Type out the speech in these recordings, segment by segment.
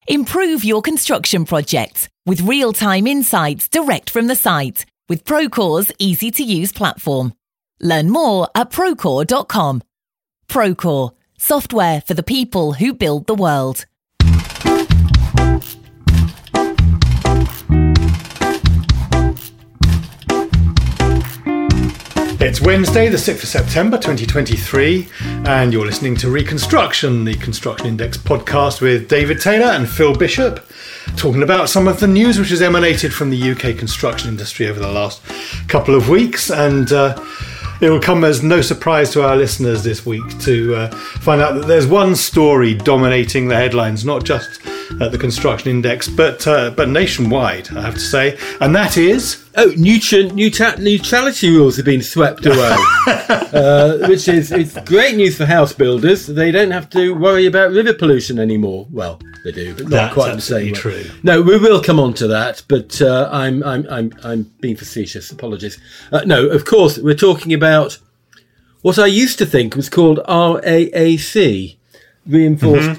Improve your construction projects with real-time insights direct from the site with Procore's easy-to-use platform. Learn more at Procore.com. Procore, software for the people who build the world. It's Wednesday, the 6th of September 2023, and you're listening to Reconstruction, the Construction Index podcast with David Taylor and Phil Bishop, talking about some of the news which has emanated from the UK construction industry over the last couple of weeks. And it will come as no surprise to our listeners this week to find out that there's one story dominating the headlines, not just at the Construction Index, but nationwide, I have to say, and that is... neutrality rules have been swept away, which is great news for house builders. They don't have to worry about river pollution anymore. Well, they do, but not That's quite the same way. true. No, we will come on to that, but I'm being facetious. Apologies. No, of course, we're talking about what I used to think was called RAAC, reinforced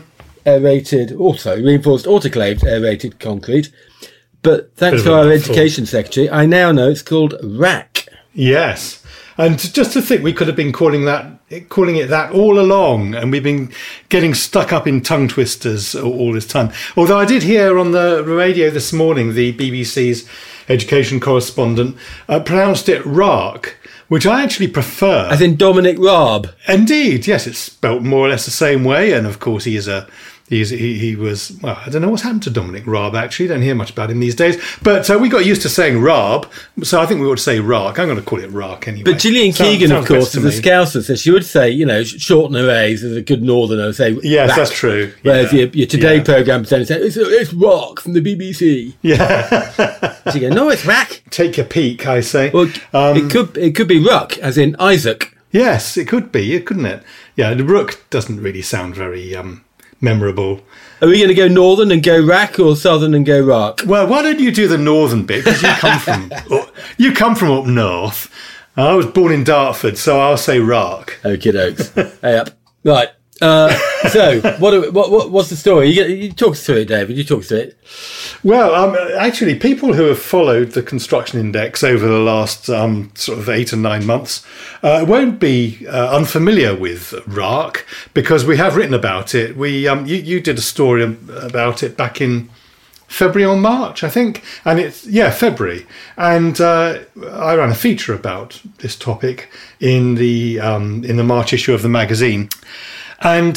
autoclaved aerated concrete. But thanks to our Education Secretary, I now know it's called RAAC. Yes. And just to think we could have been calling it that all along, and we've been getting stuck up in tongue twisters all this time. Although I did hear on the radio this morning, the BBC's education correspondent pronounced it RAAC, which I actually prefer. As in Dominic Raab. Indeed, yes, it's spelt more or less the same way, and of course he was, well, I don't know what's happened to Dominic Raab, actually. Don't hear much about him these days. But we got used to saying Raab, so I think we ought to say RAAC. I'm going to call it RAAC anyway. But Gillian Keegan, of course, is a Scouser, so she would say, shorten her A's as a good northerner. Say, yes, RAAC. That's true. Whereas your Today programme presenter say, it's RAAC from the BBC. Yeah. She go, no, it's RAAC. Take a peek, I say. Well, it could be Ruck, as in Isaac. Yes, it could be, couldn't it? Yeah, the Rook doesn't really sound very... memorable. Are we going to go northern and go RAAC or southern and go RAAC? Well, why don't you do the northern bit? Because you come from up north. I was born in Dartford, so I'll say RAAC. Okie dokes. Hey up. Right. So, what's the story? You talk us through it, David. You talk us through it. Well, actually, people who have followed the Construction Index over the last sort of 8 or 9 months won't be unfamiliar with RAAC, because we have written about it. You did a story about it back in February or March, I think, and February. And I ran a feature about this topic in the March issue of the magazine. And,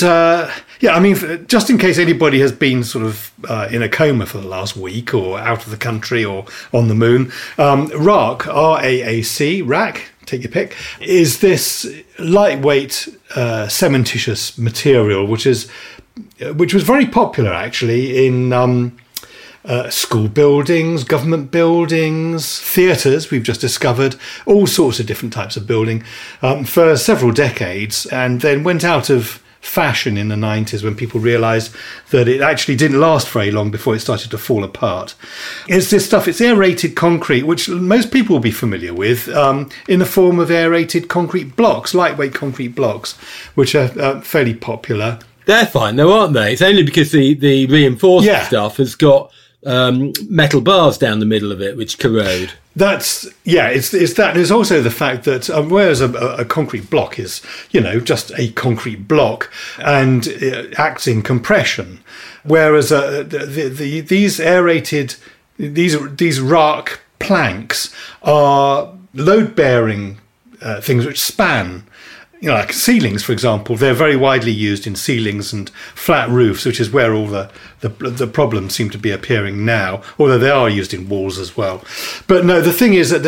just in case anybody has been sort of in a coma for the last week or out of the country or on the moon, RAAC, RAAC, take your pick, is this lightweight cementitious material, which was very popular, actually, in school buildings, government buildings, theatres, we've just discovered, all sorts of different types of building for several decades, and then went out of fashion in the 90s when people realised that it actually didn't last very long before it started to fall apart. It's this stuff, it's aerated concrete, which most people will be familiar with, in the form of aerated concrete blocks, lightweight concrete blocks, which are fairly popular. They're fine though, aren't they? It's only because the reinforced stuff has got metal bars down the middle of it which corrode. It's that. There's also the fact that whereas a concrete block is, just a concrete block and it acts in compression, whereas these aerated, these RAAC planks are load-bearing things which span. Like ceilings, for example, they're very widely used in ceilings and flat roofs, which is where all the problems seem to be appearing now, although they are used in walls as well. But no, the thing is that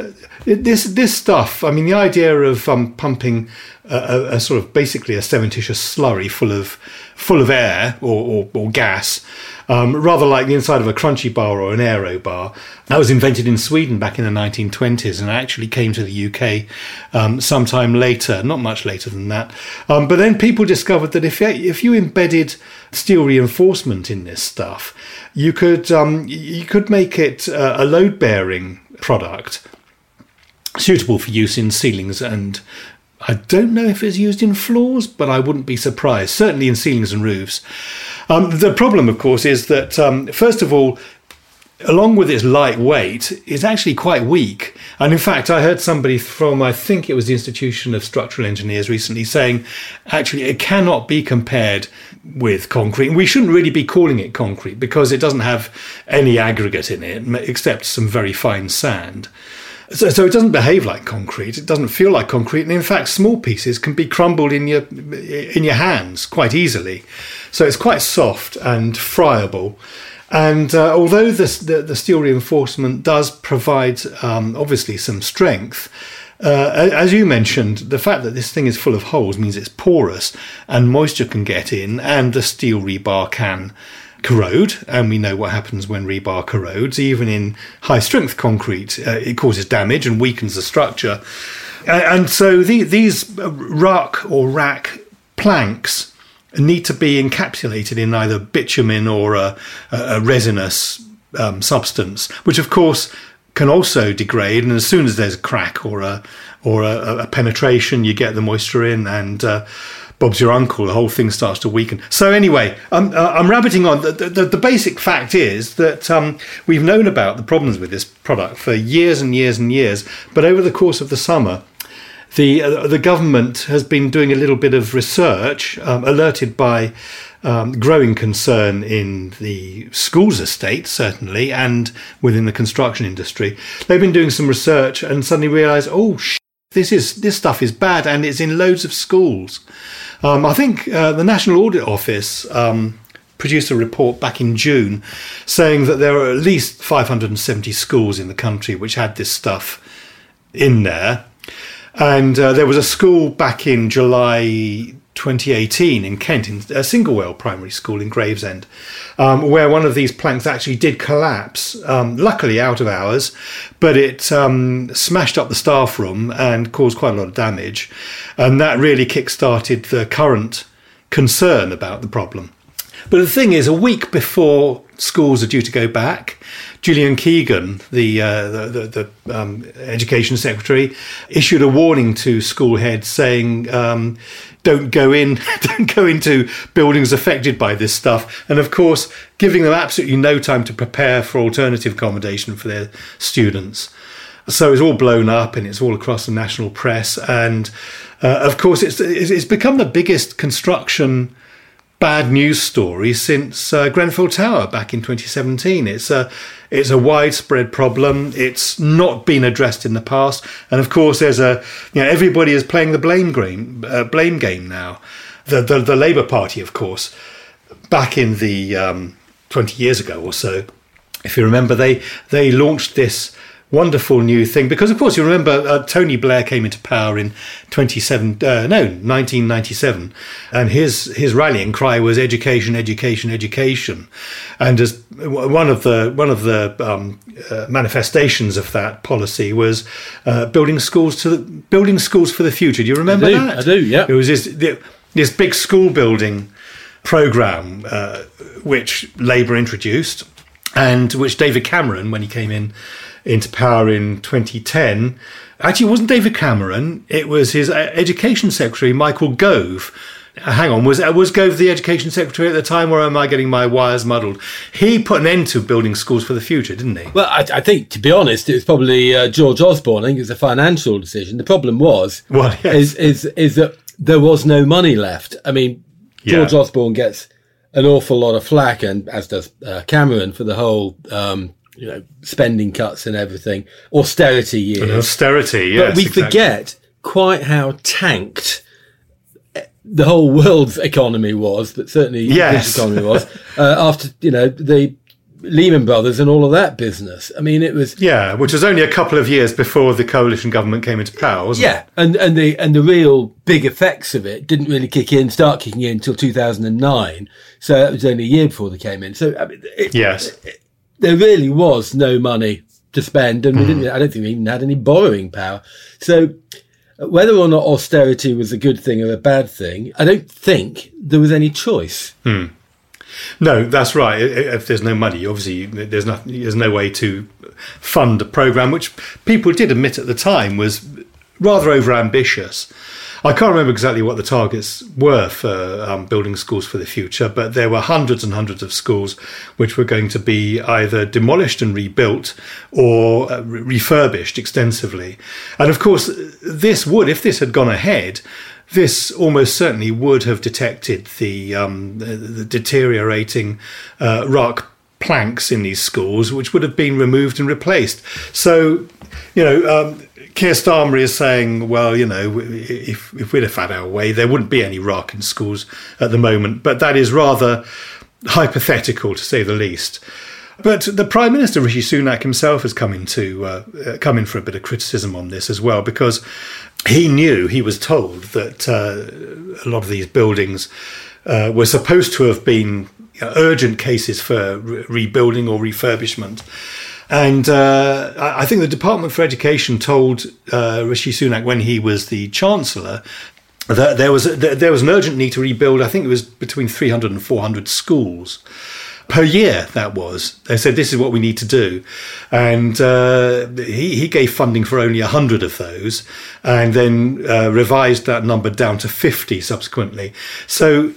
this stuff, I mean, the idea of pumping a sort of basically a cementitious slurry full of air or gas, rather like the inside of a crunchy bar or an aero bar. That was invented in Sweden back in the 1920s and actually came to the UK sometime later, not much later than that. But then people discovered that if you embedded steel reinforcement in this stuff, you could make it a load-bearing product suitable for use in ceilings, and I don't know if it's used in floors, but I wouldn't be surprised. Certainly in ceilings and roofs. The problem, of course, is that, first of all, along with its light weight, it's actually quite weak. And in fact, I heard somebody from, I think it was the Institution of Structural Engineers recently, saying, actually, it cannot be compared with concrete. We shouldn't really be calling it concrete because it doesn't have any aggregate in it, except some very fine sand. So it doesn't behave like concrete. It doesn't feel like concrete. And in fact, small pieces can be crumbled in your hands quite easily. So it's quite soft and friable. And although the steel reinforcement does provide, obviously, some strength, as you mentioned, the fact that this thing is full of holes means it's porous and moisture can get in and the steel rebar can corrode. And we know what happens when rebar corrodes. Even in high-strength concrete, it causes damage and weakens the structure. And so these rack or rack planks need to be encapsulated in either bitumen or a resinous substance, which of course can also degrade. And as soon as there's a crack or a penetration, you get the moisture in, and Bob's your uncle. The whole thing starts to weaken. So anyway, I'm rabbiting on. The basic fact is that we've known about the problems with this product for years and years and years, but over the course of the summer, the government has been doing a little bit of research, alerted by growing concern in the schools estate, certainly, and within the construction industry. They've been doing some research and suddenly realised, this stuff is bad, and it's in loads of schools. I think the National Audit Office produced a report back in June saying that there are at least 570 schools in the country which had this stuff in there. And there was a school back in July 2018 in Kent, in a Singlewell primary school in Gravesend, where one of these planks actually did collapse, luckily out of hours, but it smashed up the staff room and caused quite a lot of damage. And that really kick-started the current concern about the problem. But the thing is, a week before schools are due to go back, Gillian Keegan, the Education Secretary, issued a warning to school heads saying, don't go into buildings affected by this stuff. And of course, giving them absolutely no time to prepare for alternative accommodation for their students. So it's all blown up and it's all across the national press. And of course, it's become the biggest construction bad news story since Grenfell Tower back in 2017. It's a widespread problem. It's not been addressed in the past, and of course, there's everybody is playing the blame game now. The Labour Party, of course, back in the 20 years ago or so, if you remember, they launched this wonderful new thing, because of course you remember Tony Blair came into power in 1997, and his rallying cry was education, education, education, and as one of the manifestations of that policy was building schools for the future. Do you remember that? I do. Yeah. It was this big school building programme which Labour introduced, and which David Cameron, when he came into power in 2010. Actually, it wasn't David Cameron. It was his Education Secretary, Michael Gove. Hang on, was Gove the Education Secretary at the time, or am I getting my wires muddled? He put an end to building schools for the future, didn't he? Well, I think, to be honest, it was probably George Osborne. I think it was a financial decision. The problem was, is that there was no money left. I mean, George Osborne gets an awful lot of flack, and as does Cameron, for the whole spending cuts and everything, austerity years. Austerity, yes. But we forget quite how tanked the whole world's economy was, but certainly this economy was, after, the Lehman Brothers and all of that business. I mean, it was... Yeah, which was only a couple of years before the coalition government came into power, wasn't it? Yeah, and the real big effects of it didn't really start kicking in until 2009. So that was only a year before they came in. So, I mean, there really was no money to spend, and I don't think we even had any borrowing power. So whether or not austerity was a good thing or a bad thing, I don't think there was any choice. No, that's right. If there's no money, obviously there's no way to fund a programme, which people did admit at the time was rather overambitious. I can't remember exactly what the targets were for building schools for the future, but there were hundreds and hundreds of schools which were going to be either demolished and rebuilt or refurbished extensively. And of course, this would, if this had gone ahead, this almost certainly would have detected the deteriorating rock planks in these schools, which would have been removed and replaced. So, Keir Starmer is saying, well, if we'd have had our way, there wouldn't be any rock in schools at the moment. But that is rather hypothetical, to say the least. But the Prime Minister, Rishi Sunak, himself has come in for a bit of criticism on this as well, because he was told that a lot of these buildings were supposed to have been urgent cases for rebuilding or refurbishment. And I think the Department for Education told Rishi Sunak when he was the Chancellor that there was an urgent need to rebuild. I think it was between 300 and 400 schools per year. That was. They said this is what we need to do, and he gave funding for only 100 of those, and then revised that number down to 50 subsequently. So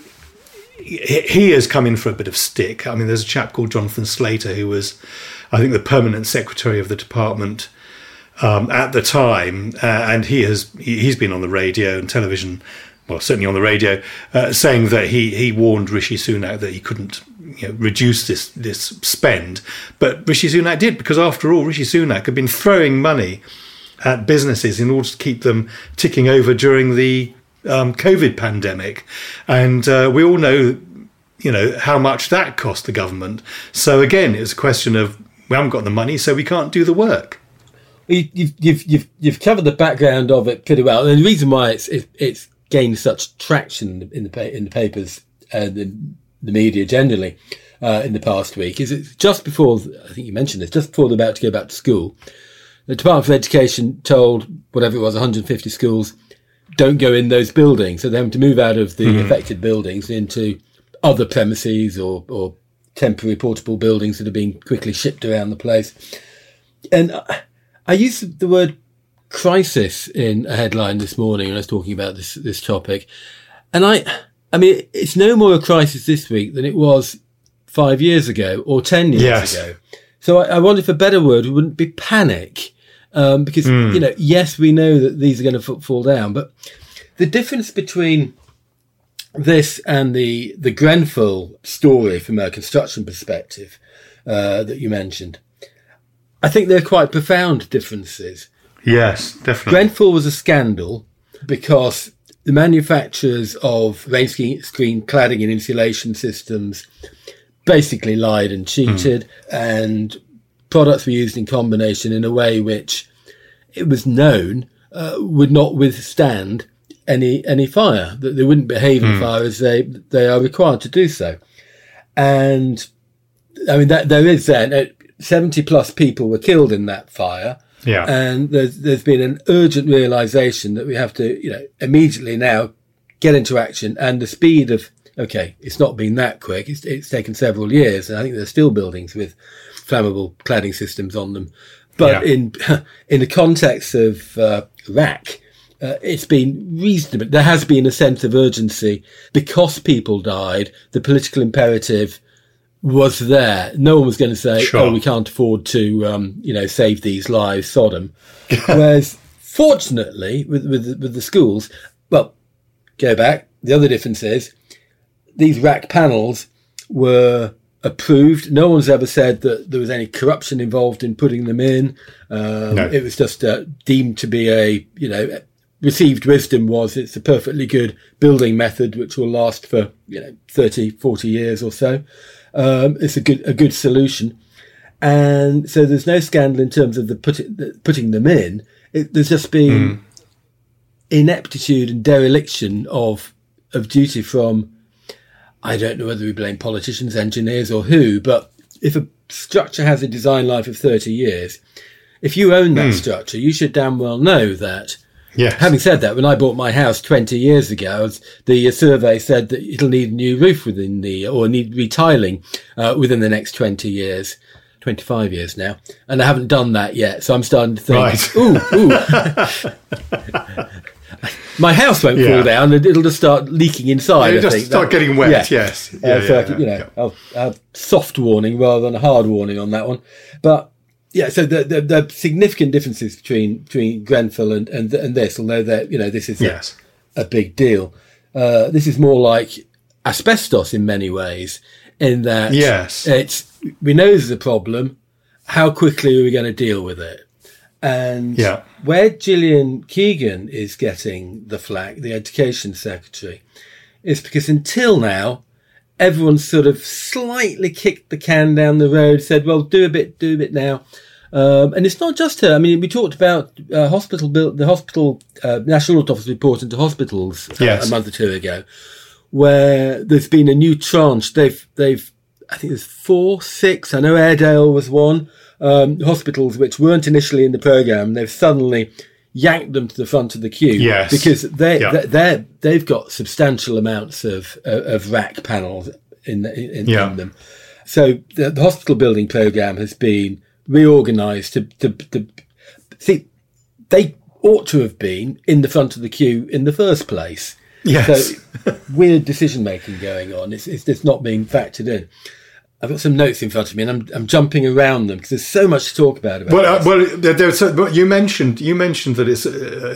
he has come in for a bit of stick. I mean, there's a chap called Jonathan Slater who was, I think, the permanent secretary of the department at the time, and he's been on the radio and television, well, certainly on the radio, saying that he warned Rishi Sunak that he couldn't reduce this spend, but Rishi Sunak did, because after all, Rishi Sunak had been throwing money at businesses in order to keep them ticking over during the COVID pandemic, and we all know, how much that cost the government. So again, it's a question of we haven't got the money, so we can't do the work. You've covered the background of it pretty well, and the reason why it's gained such traction in the papers and in the media generally in the past week is it's just before, I think you mentioned this, just before they're about to go back to school, the Department for Education told whatever it was, 150 schools, don't go in those buildings. So they're having to move out of the affected buildings into other premises or temporary portable buildings that are being quickly shipped around the place. And I used the word crisis in a headline this morning when I was talking about this topic. And I mean, it's no more a crisis this week than it was 5 years ago or 10 years ago. So I wonder if a better word wouldn't be panic. Because, yes, we know that these are going to fall down, but the difference between this and the Grenfell story from a construction perspective that you mentioned, I think they're quite profound differences. Yes, definitely. Grenfell was a scandal because the manufacturers of rain screen cladding and insulation systems basically lied and cheated, and products were used in combination in a way which it was known would not withstand any fire, that they wouldn't behave in fire as they are required to do so. And I mean, that there is then 70 plus people were killed in that fire. Yeah. And there's been an urgent realization that we have to, immediately now get into action. And the speed of, it's not been that quick. It's taken several years. And I think there's still buildings with flammable cladding systems on them. But in the context of RAAC, it's been reasonable. There has been a sense of urgency because people died. The political imperative was there. No one was going to say, we can't afford to, save these lives, Sodom. Whereas, fortunately, with the schools, well, go back. The other difference is these RAAC panels were approved. No one's ever said that there was any corruption involved in putting them in. No. It was just deemed to be received wisdom was it's a perfectly good building method which will last for 30, 40 years or so. It's a good solution, and so there's no scandal in terms of the putting them in. There's just been ineptitude and dereliction of duty from, I don't know whether we blame politicians, engineers, or who, but if a structure has a design life of 30 years, if you own that structure, you should damn well know that. Yes. Having said that, when I bought my house 20 years ago, the survey said that it'll need a new roof need retiling within the next 20 years. 25 years now, and I haven't done that yet. So I'm starting to think, Right. my house won't fall down, and it'll just start leaking inside. It'll just start getting wet. Yes. I'll have soft warning rather than a hard warning on that one. But yeah, so the significant differences between Grenfell and this, although this is a big deal. This is more like asbestos in many ways, in that we know there's a problem. How quickly are we going to deal with it? And where Gillian Keegan is getting the flack, the Education Secretary, is because until now, everyone's sort of slightly kicked the can down the road, said, well, do a bit now. And it's not just her. I mean, we talked about the hospital National Audit Office report into hospitals a month or two ago, where there's been a new tranche. They've I think there's 4, 6. I know Airedale was one. Hospitals which weren't initially in the programme, they've suddenly yanked them to the front of the queue because they've got substantial amounts of rack panels in them. So the hospital building programme has been reorganised to see, they ought to have been in the front of the queue in the first place. Yes. So weird decision making going on. It's just not being factored in. I've got some notes in front of me, and I'm jumping around them because there's so much to talk about. You mentioned that it's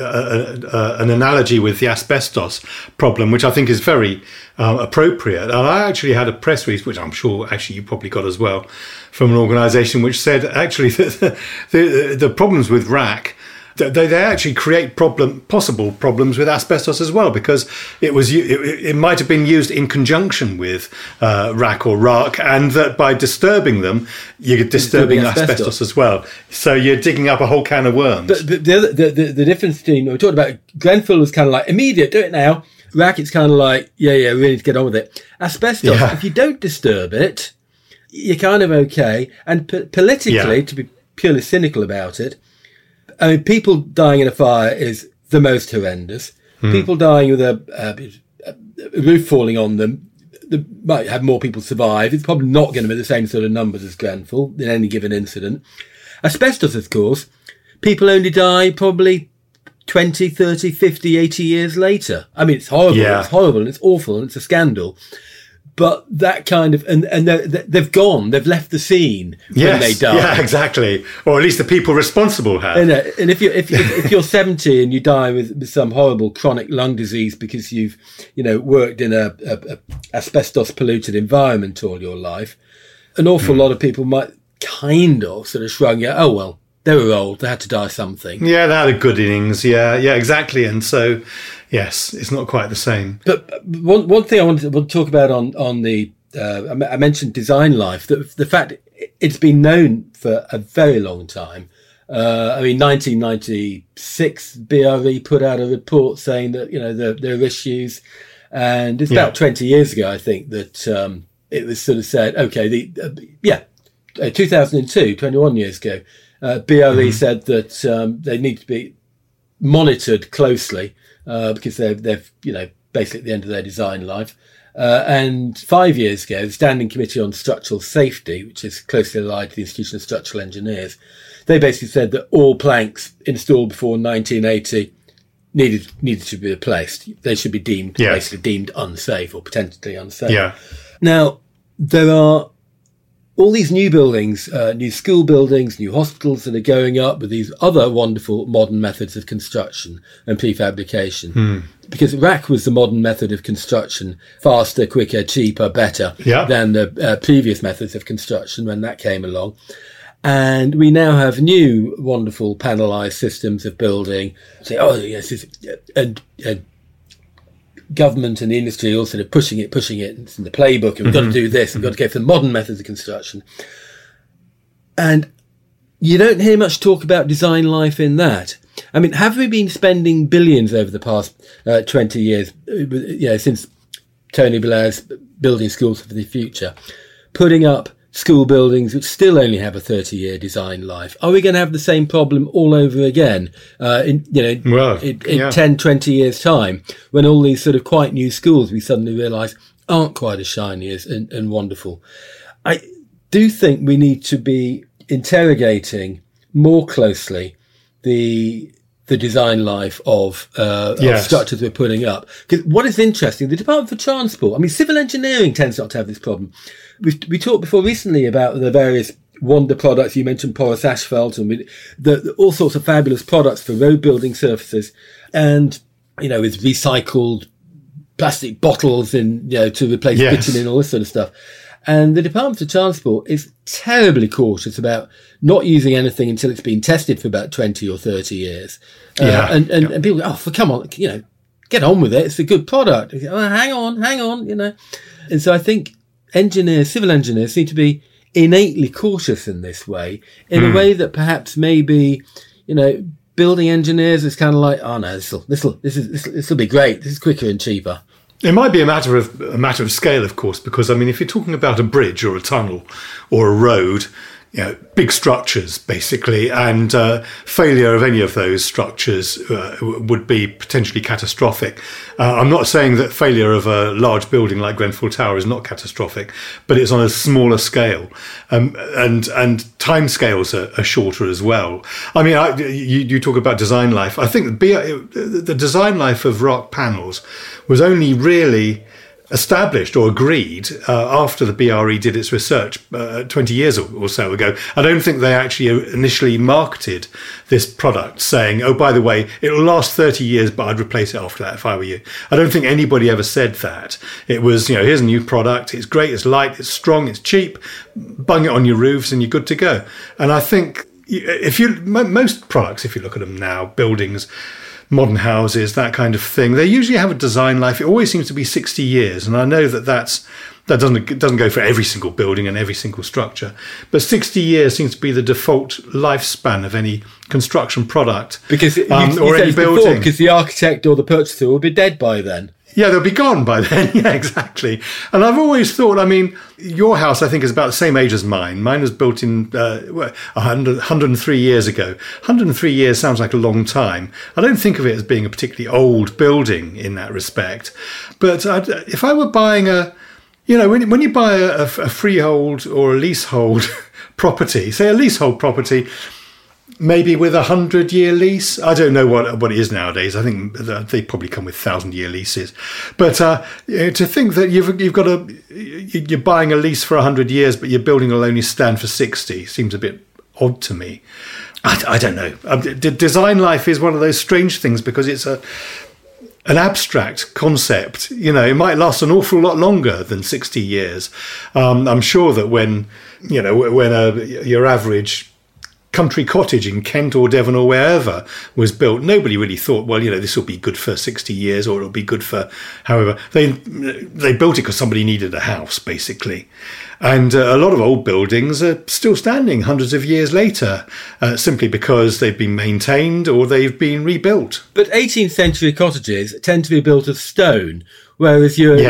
an analogy with the asbestos problem, which I think is very appropriate. And I actually had a press release, which I'm sure actually you probably got as well, from an organisation which said actually that the problems with RAAC, they actually create possible problems with asbestos as well, because it might have been used in conjunction with RAAC or RARC, and that by disturbing them, you're disturbing asbestos as well. So you're digging up a whole can of worms. But the difference between, we talked about Grenfell was kind of like immediate, do it now. RAAC, it's kind of like, we need to get on with it. Asbestos, if you don't disturb it, you're kind of okay. And politically, to be purely cynical about it, I mean, people dying in a fire is the most horrendous. People dying with a roof falling on them, they might have more people survive. It's probably not going to be the same sort of numbers as Grenfell in any given incident. Asbestos, of course, people only die probably 20, 30, 50, 80 years later. I mean, it's horrible. Yeah. It's horrible and it's awful and it's a scandal. But that kind of, and they've gone, they've left the scene when they die. Yeah, exactly. Or at least the people responsible have. And if you're 70 and you die with some horrible chronic lung disease because you've, worked in a asbestos polluted environment all your life, an awful lot of people might kind of sort of shrug, oh, well, they were old, they had to die something. Yeah, they had a good innings. Yeah, exactly. And so, yes, it's not quite the same. But one thing I want to talk about on the, I mentioned design life, the fact it's been known for a very long time. 1996, BRE put out a report saying that, there are issues. And it's about 20 years ago, I think, that it was sort of said, okay, 2002, 21 years ago, BRE said that they need to be monitored closely because they're basically at the end of their design life. And 5 years ago, the Standing Committee on Structural Safety, which is closely allied to the Institution of Structural Engineers, they basically said that all planks installed before 1980 needed to be replaced. They should be basically deemed unsafe or potentially unsafe. Yeah. Now, there are all these new buildings, new school buildings, new hospitals that are going up with these other wonderful modern methods of construction and prefabrication. Because RAAC was the modern method of construction, faster, quicker, cheaper, better than the previous methods of construction when that came along. And we now have new wonderful panelised systems of building. And government and the industry all sort of pushing it. It's in the playbook, and we've got to do this. We've got to go for the modern methods of construction. And you don't hear much talk about design life in that. I mean, have we been spending billions over the past 20 years, since Tony Blair's Building Schools for the Future, putting up school buildings which still only have a 30-year design life? Are we going to have the same problem all over again in 10, 20 years' time, when all these sort of quite new schools we suddenly realise aren't quite as shiny and wonderful? I do think we need to be interrogating more closely the design life of structures we're putting up. Because what is interesting, the Department for Transport, I mean, civil engineering tends not to have this problem. We talked before recently about the various wonder products. You mentioned porous asphalt and all sorts of fabulous products for road building surfaces, and with recycled plastic bottles to replace bitumen and all this sort of stuff. And the Department of Transport is terribly cautious about not using anything until it's been tested for about 20 or 30 years. And people go, come on, get on with it. It's a good product. Hang on. And so I think civil engineers seem to be innately cautious in this way, in a way that perhaps maybe, building engineers is kind of like, oh no, this will be great. This is quicker and cheaper. It might be a matter of scale, of course, because if you're talking about a bridge or a tunnel or a road, big structures basically, and failure of any of those structures would be potentially catastrophic. I'm not saying that failure of a large building like Grenfell Tower is not catastrophic, but it's on a smaller scale, and time scales are shorter as well. I mean, you talk about design life. I think the design life of rock panels was only really established or agreed after the BRE did its research 20 years or so ago. I don't think they actually initially marketed this product saying, oh, by the way, it'll last 30 years, but I'd replace it after that if I were you. I don't think anybody ever said that. It was, here's a new product. It's great. It's light. It's strong. It's cheap. Bung it on your roofs and you're good to go. And I think most products, if you look at them now, buildings, modern houses, that kind of thing, they usually have a design life. It always seems to be 60 years. And I know that doesn't go for every single building and every single structure. But 60 years seems to be the default lifespan of any construction product. Because or any building. Because the architect or the purchaser will be dead by then. Yeah, they'll be gone by then. Yeah, exactly. And I've always thought, your house, I think, is about the same age as mine. Mine was built in 103 years ago. 103 years sounds like a long time. I don't think of it as being a particularly old building in that respect. But if I were buying when you buy a freehold or a leasehold property, say a leasehold property, maybe with 100-year lease. I don't know what it is nowadays. I think they probably come with 1,000-year leases. But to think that you're buying a lease for 100 years, but your building will only stand for 60 seems a bit odd to me. I don't know. Design life is one of those strange things because it's an abstract concept. It might last an awful lot longer than 60 years. I'm sure that when your average country cottage in Kent or Devon or wherever was built, nobody really thought, well, this will be good for 60 years or it'll be good for however. They built it because somebody needed a house, basically. And a lot of old buildings are still standing hundreds of years later, simply because they've been maintained or they've been rebuilt. But 18th century cottages tend to be built of stone, whereas your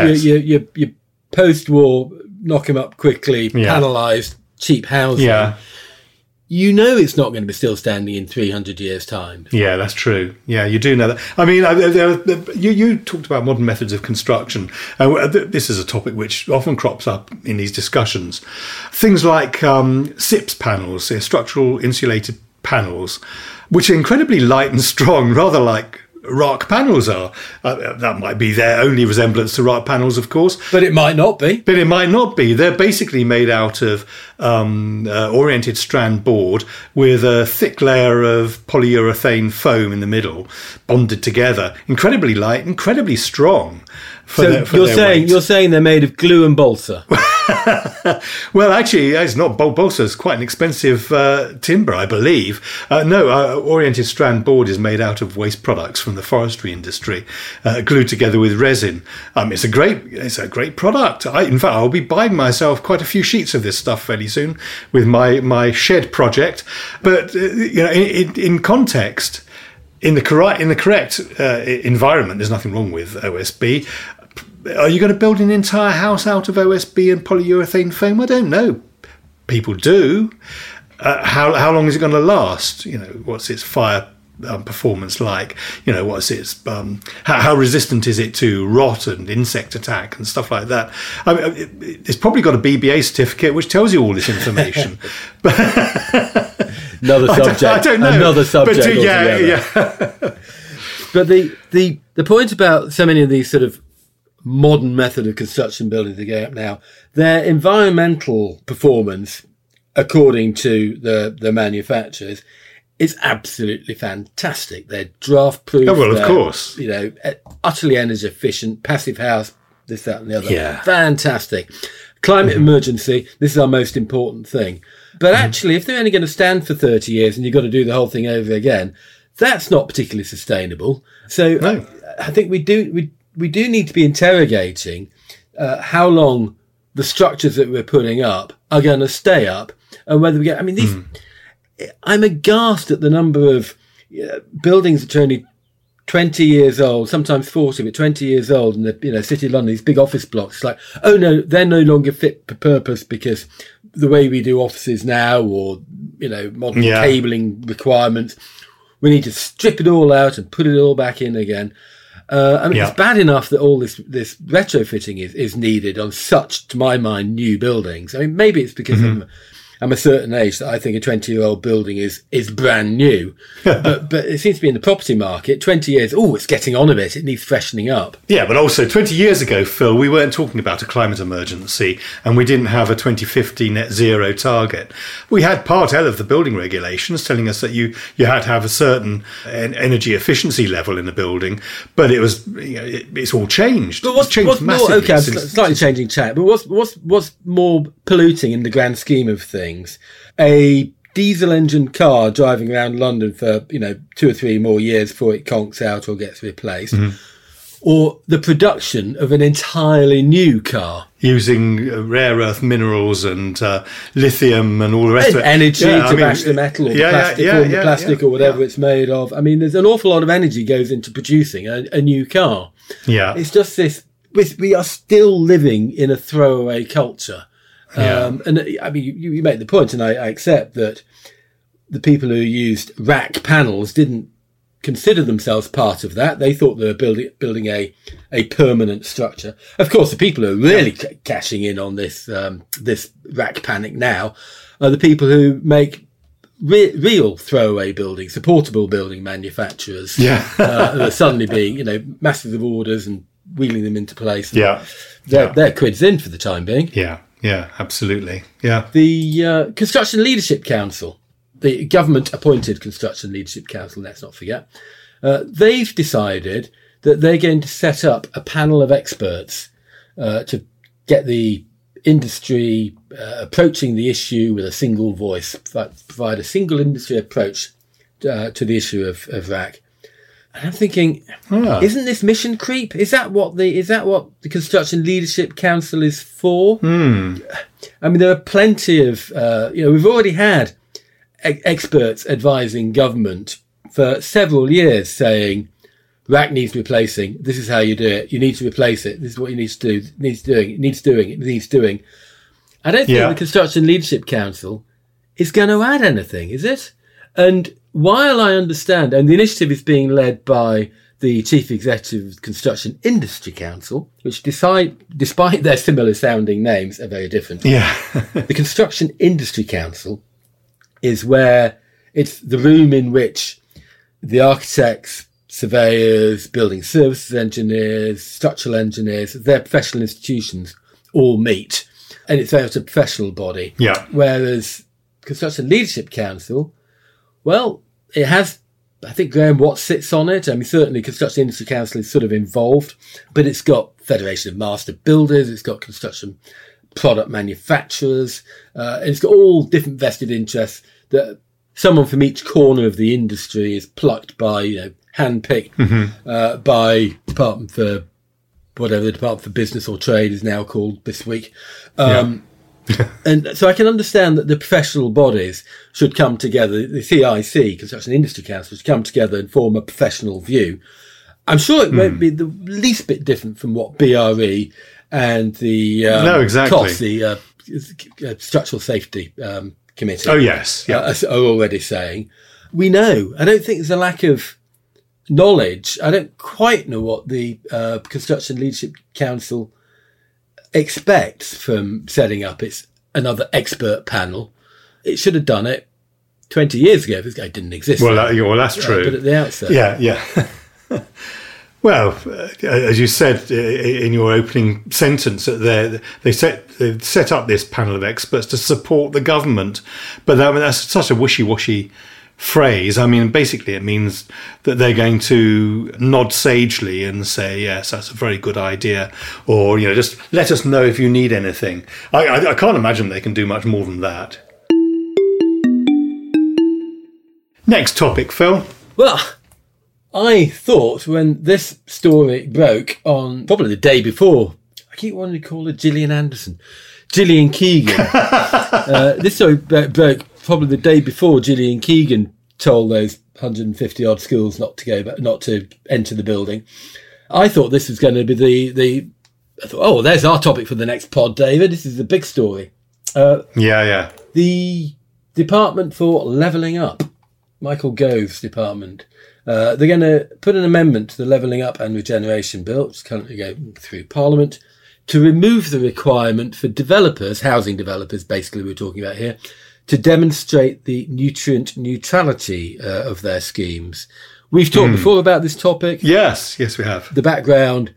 post-war, knock them up quickly, panelised, cheap housing. Yeah. It's not going to be still standing in 300 years' time. Yeah, that's true. Yeah, you do know that. I mean, you talked about modern methods of construction. This is a topic which often crops up in these discussions. Things like SIPS panels, structural insulated panels, which are incredibly light and strong, rather like rock panels are. That might be their only resemblance to rock panels, of course. But it might not be. They're basically made out of oriented strand board with a thick layer of polyurethane foam in the middle, bonded together. Incredibly light, incredibly strong. You're saying they're made of glue and balsa? Well, actually, it's not balsa. It's quite an expensive timber, I believe. Oriented strand board is made out of waste products from the forestry industry, glued together with resin. It's a great product. In fact, I'll be buying myself quite a few sheets of this stuff fairly soon with my shed project. But in context, in the correct environment, there's nothing wrong with OSB. Are you going to build an entire house out of OSB and polyurethane foam? I don't know. People do. How long is it going to last? What's its fire performance like? You know, what's its how resistant is it to rot and insect attack and stuff like that? I mean, it's probably got a BBA certificate which tells you all this information. Another subject. I don't know. Another subject. But, yeah. But the point about so many of these sort of modern method of construction buildings that go up now, their environmental performance, according to the manufacturers, is absolutely fantastic. They're draft proof. Oh, well, of course. You know, utterly energy efficient, passive house, this, that, and the other. Yeah. Fantastic. Climate emergency, this is our most important thing. But actually, if they're only going to stand for 30 years and you've got to do the whole thing over again, that's not particularly sustainable. So No. I think we do need to be interrogating how long the structures that we're putting up are going to stay up, and whether we get. I mean, these. I'm aghast at the number of buildings that are only 20 years old, sometimes 40, but 20 years old, in the City of London, these big office blocks. It's like, oh no, they're no longer fit for purpose because the way we do offices now, or modern cabling requirements, we need to strip it all out and put it all back in again. It's bad enough that all this retrofitting is needed on such, to my mind, new buildings. I mean, maybe it's because I'm a certain age that I think a 20-year-old building is brand new. but it seems to be in the property market, 20 years, it's getting on a bit. It needs freshening up. Yeah, but also 20 years ago, Phil, we weren't talking about a climate emergency and we didn't have a 2050 net zero target. We had Part L of the building regulations telling us that you had to have a certain energy efficiency level in the building, but it was it's all changed. But what's massively. More, okay, I'm slightly changing tack, but what's more polluting in the grand scheme of things? A diesel engine car driving around London for 2 or 3 more years before it conks out or gets replaced, or the production of an entirely new car using rare earth minerals and lithium and all the rest of it, energy to bash the metal or the plastic or whatever it's made of. I mean, there's an awful lot of energy goes into producing a new car. Yeah, it's just this. We are still living in a throwaway culture. And I mean, you make the point, and I accept that the people who used rack panels didn't consider themselves part of that. They thought they were building a permanent structure. Of course, the people who are really cashing in on this rack panic now are the people who make real throwaway buildings, supportable building manufacturers. Yeah, they're suddenly being masses of orders and wheeling them into place. They're quids in for the time being. Yeah, absolutely. Yeah. The Construction Leadership Council, the government-appointed Construction Leadership Council, let's not forget, they've decided that they're going to set up a panel of experts to get the industry approaching the issue with a single voice, provide a single industry approach to the issue of RAC. And I'm thinking, isn't this mission creep? Is that what the Construction Leadership Council is for? I mean, there are plenty of we've already had experts advising government for several years saying RAC needs replacing. This is how you do it. You need to replace it. This is what you need to do. It needs doing. It needs doing. It needs doing. I don't think the Construction Leadership Council is going to add anything, is it? And while I understand, and the initiative is being led by the Chief Executive of the Construction Industry Council, which despite their similar sounding names, are very different. Yeah. The Construction Industry Council is where it's the room in which the architects, surveyors, building services engineers, structural engineers, their professional institutions all meet. And it's a professional body. Yeah. Whereas Construction Leadership Council, well, it has, I think Graham Watt sits on it. I mean, certainly Construction Industry Council is sort of involved, but it's got Federation of Master Builders, it's got construction product manufacturers, and it's got all different vested interests that someone from each corner of the industry is plucked by, handpicked by Department for whatever the Department for Business or Trade is now called this week. And so I can understand that the professional bodies should come together, the CIC, Construction Industry Council, should come together and form a professional view. I'm sure it won't be the least bit different from what BRE and the COS, the Structural Safety Committee, are already saying. we know. I don't think there's a lack of knowledge. I don't quite know what the Construction Leadership Council expects from setting up another expert panel. It should have done it 20 years ago if this guy didn't exist. Well, that's true. But at the outset. Yeah. Well, as you said in your opening sentence, they set up this panel of experts to support the government. But that's such a wishy-washy phrase. I mean, basically it means that they're going to nod sagely and say, yes, that's a very good idea. Or, just let us know if you need anything. I can't imagine they can do much more than that. Next topic, Phil. Well, I thought when this story broke on probably the day before, I keep wanting to call her Gillian Anderson, Gillian Keegan. This story broke probably the day before Gillian Keegan told those 150 odd schools not to enter the building. I thought this was going to be I thought, there's our topic for the next pod, David. This is the big story. Yeah. The Department for Levelling Up, Michael Gove's department. They're going to put an amendment to the Levelling Up and Regeneration Bill, which is currently going through Parliament, to remove the requirement for developers, housing developers basically we're talking about here, to demonstrate the nutrient neutrality of their schemes. We've talked before about this topic. Yes, we have. The background,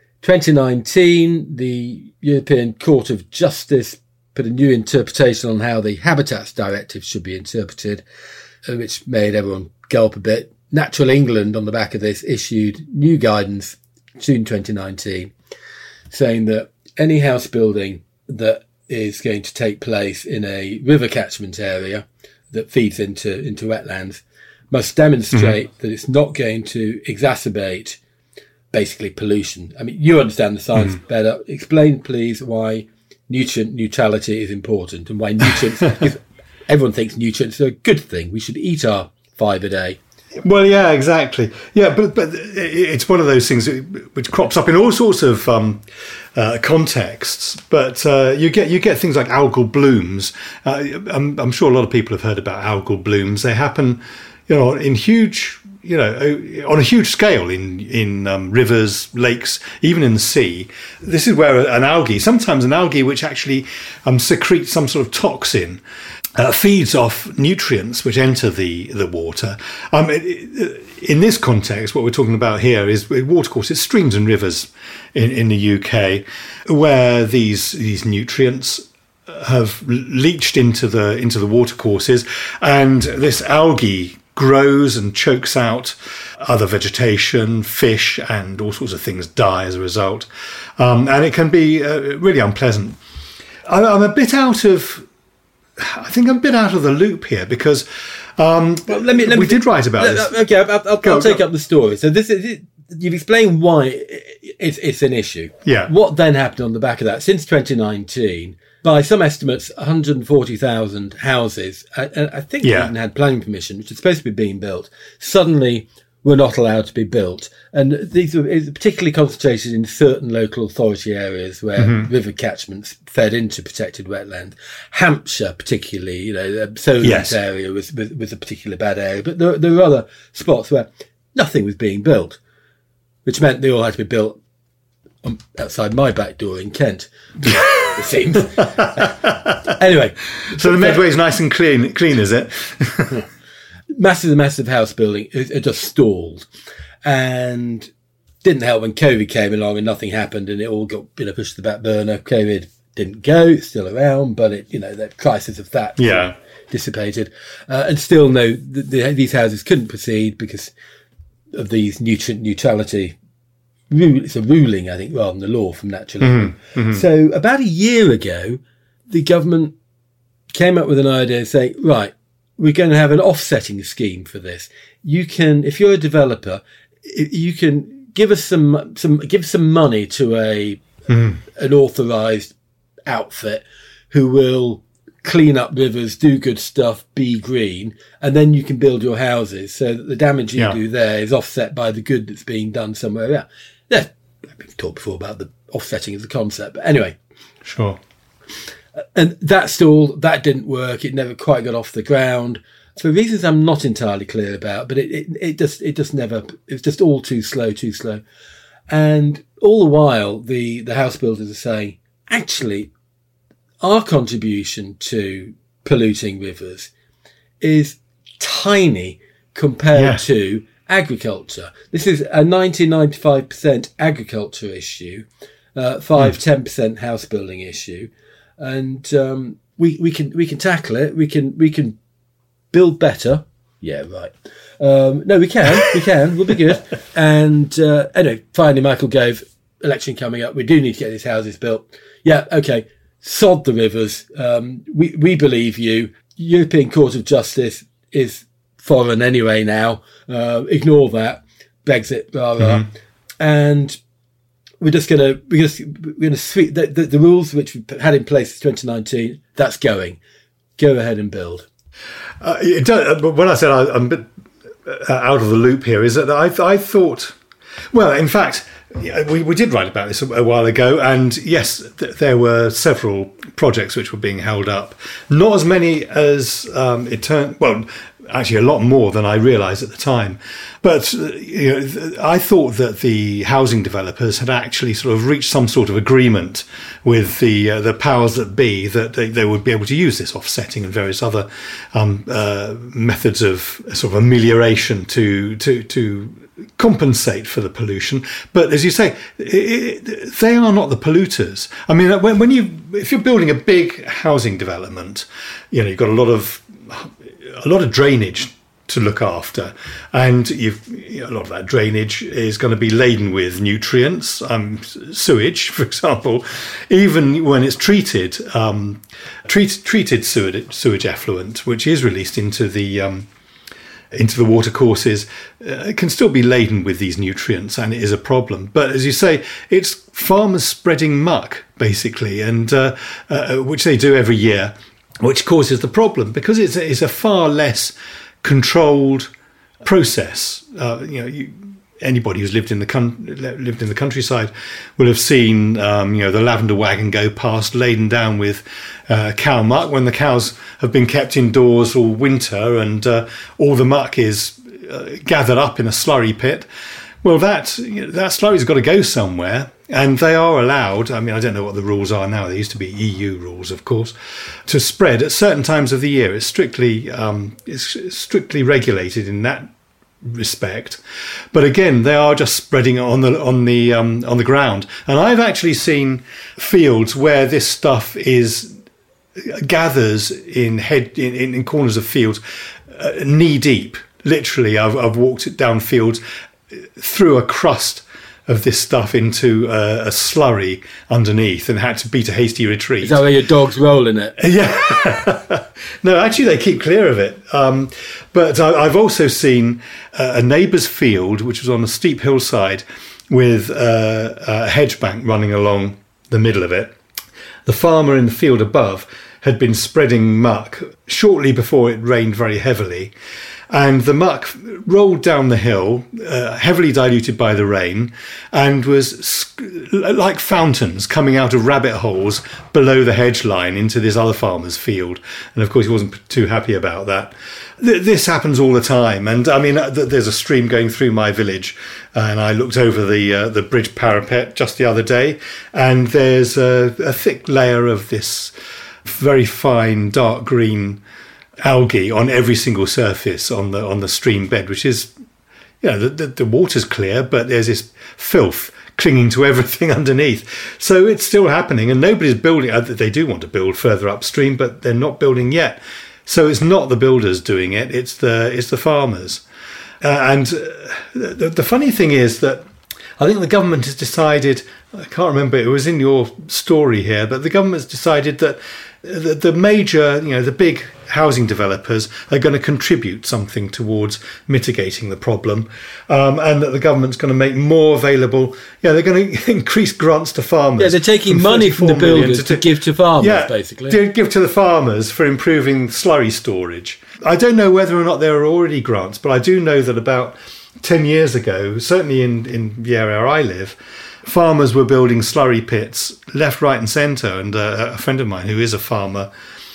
2019, the European Court of Justice put a new interpretation on how the Habitats Directive should be interpreted, which made everyone gulp a bit. Natural England, on the back of this, issued new guidance June 2019, saying that any house building that is going to take place in a river catchment area that feeds into wetlands must demonstrate that it's not going to exacerbate basically pollution. I mean, you understand the science better. Explain, please, why nutrient neutrality is important and why nutrients, everyone thinks nutrients are a good thing. We should eat our 5 a day. Well, yeah, exactly. Yeah, but it's one of those things which crops up in all sorts of contexts. But you get things like algal blooms. I'm sure a lot of people have heard about algal blooms. They happen, in huge, on a huge scale in rivers, lakes, even in the sea. This is where sometimes an algae which actually secretes some sort of toxin, feeds off nutrients which enter the water. In this context, what we're talking about here is watercourses, streams and rivers in the UK, where these nutrients have leached into the watercourses, and this algae grows and chokes out other vegetation, fish, and all sorts of things die as a result. And it can be really unpleasant. I'm a bit out of the loop here because we did write about this. Okay, I'll take up the story. So you've explained why it's an issue. Yeah. What then happened on the back of that? Since 2019, by some estimates, 140,000 houses, I think they even had planning permission, which is supposed to be being built, suddenly were not allowed to be built. And these were particularly concentrated in certain local authority areas where river catchments fed into protected wetland. Hampshire, particularly, the Solent area was a particularly bad area. But there were other spots where nothing was being built, which meant they all had to be built outside my back door in Kent, it seems. Anyway. So the Medway is nice and clean, is it? Massive house building, it just stalled, and didn't help when COVID came along and nothing happened, and it all got pushed to the back burner. COVID didn't go; it's still around, but the crisis of that dissipated, and still these houses couldn't proceed because of these nutrient neutrality. It's a ruling, I think, rather than the law from Natural England. So about a year ago, the government came up with an idea saying, right, we're going to have an offsetting scheme for this. You can, if you're a developer, you can give us some money to an authorised outfit who will clean up rivers, do good stuff, be green, and then you can build your houses so that the damage you do there is offset by the good that's being done somewhere else. We've talked before about the offsetting as a concept, but anyway. Sure. And that stalled, that didn't work, it never quite got off the ground. for reasons I'm not entirely clear about, but it just never, it's just all too slow. And all the while, the house builders are saying, actually, our contribution to polluting rivers is tiny compared to agriculture. This is a 90-95% agriculture issue, 5-10% house building issue, and we can tackle it. We can build better. Yeah, right. No, we can. We'll be good. And anyway, finally, Michael Gove, election coming up. We do need to get these houses built. Yeah, okay. Sod the rivers. We believe you. European Court of Justice is foreign anyway now. Ignore that. Brexit, blah blah. And we're gonna sweep the rules which we had in place in 2019. That's going. Go ahead and build. It does, but when I said I'm a bit out of the loop here, is that I thought, well, in fact, we did write about this a while ago, and yes, there were several projects which were being held up. Not as many as it turned. Well, actually, a lot more than I realised at the time. But I thought that the housing developers had actually sort of reached some sort of agreement with the powers that be that they would be able to use this offsetting and various other methods of sort of amelioration to compensate for the pollution. But as you say, they are not the polluters. I mean, if you're building a big housing development, you've got a lot of drainage to look after, and a lot of that drainage is going to be laden with nutrients, sewage, for example, even when it's treated sewage effluent, which is released into the watercourses, it can still be laden with these nutrients, and it is a problem. But as you say, it's farmers spreading muck, basically, and which they do every year, which causes the problem because it's a far less controlled process. Anybody who's lived in the countryside will have seen the lavender wagon go past laden down with cow muck when the cows have been kept indoors all winter, and all the muck is gathered up in a slurry pit. Well, that slurry's got to go somewhere, and they are allowed. I mean, I don't know what the rules are now. There used to be EU rules, of course, to spread at certain times of the year. It's strictly regulated in that respect. But again, they are just spreading it on the ground. And I've actually seen fields where this stuff gathers in corners of fields, knee deep. Literally, I've walked it down fields through a crust of this stuff into a slurry underneath and had to beat a hasty retreat. Is that where your dogs roll in it? Yeah. No, actually they keep clear of it. But I've also seen a neighbour's field, which was on a steep hillside with a hedge bank running along the middle of it. The farmer in the field above had been spreading muck shortly before it rained very heavily. And the muck rolled down the hill, heavily diluted by the rain, and was like fountains coming out of rabbit holes below the hedge line into this other farmer's field. And of course, he wasn't too happy about that. This happens all the time. And I mean, there's a stream going through my village, and I looked over the bridge parapet just the other day, and there's a thick layer of this very fine dark green algae on every single surface on the stream bed, which is, the water's clear, but there's this filth clinging to everything underneath. So it's still happening, and nobody's building. They do want to build further upstream, but they're not building yet. So it's not the builders doing it; it's the farmers. And the funny thing is that I think the government has decided. I can't remember. It was in your story here, but the government's decided that the major, the big housing developers are going to contribute something towards mitigating the problem, and that the government's going to make more available. They're going to increase grants to farmers. Yeah, they're taking money from the builders to give to farmers, basically. To give to the farmers for improving slurry storage. I don't know whether or not there are already grants, but I do know that about 10 years ago, certainly in the area I live, farmers were building slurry pits left, right and centre. And a friend of mine who is a farmer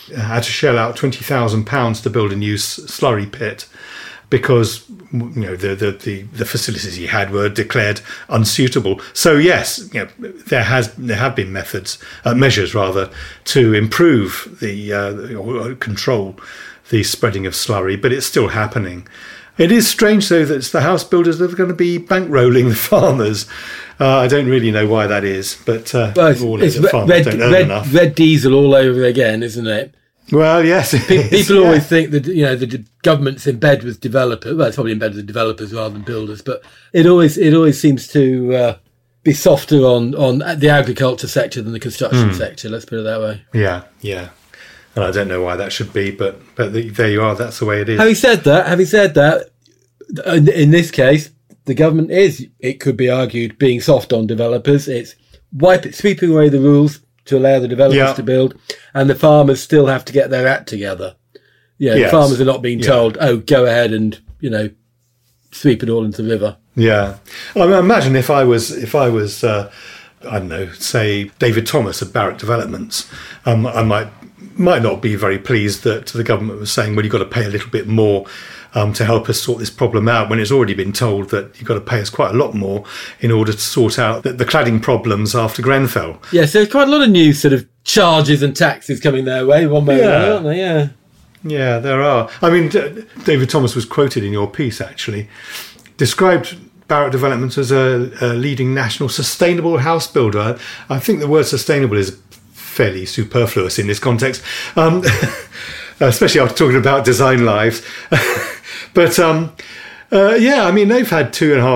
had to shell out £20,000 to build a new slurry pit because the facilities he had were declared unsuitable. So yes, there have been measures to improve or control the spreading of slurry, but it's still happening. It is strange, though, that it's the house builders that are going to be bankrolling the farmers. I don't really know why that is, but it's red diesel all over again, isn't it? Well, yes. People always think that the government's in bed with developers. Well, it's probably in bed with developers rather than builders, but it always seems to be softer on the agriculture sector than the construction sector. Let's put it that way. Yeah. And I don't know why that should be, but there you are. That's the way it is. Having said that, in this case, the government is, it could be argued, being soft on developers. It's sweeping away the rules to allow the developers to build, and the farmers still have to get their act together. The farmers are not being told, "Oh, go ahead and sweep it all into the river." Yeah, I mean, imagine if I was I don't know, say David Thomas of Barratt Developments, I might not be very pleased that the government was saying, well, you've got to pay a little bit more to help us sort this problem out, when it's already been told that you've got to pay us quite a lot more in order to sort out the cladding problems after Grenfell. Yeah, so there's quite a lot of new sort of charges and taxes coming their way, one way or another, aren't they? Yeah. Yeah, there are. I mean, David Thomas was quoted in your piece, actually, described Barratt Developments as a leading national sustainable house builder. I think the word sustainable is fairly superfluous in this context, especially after talking about Design Lives. But I mean, they've had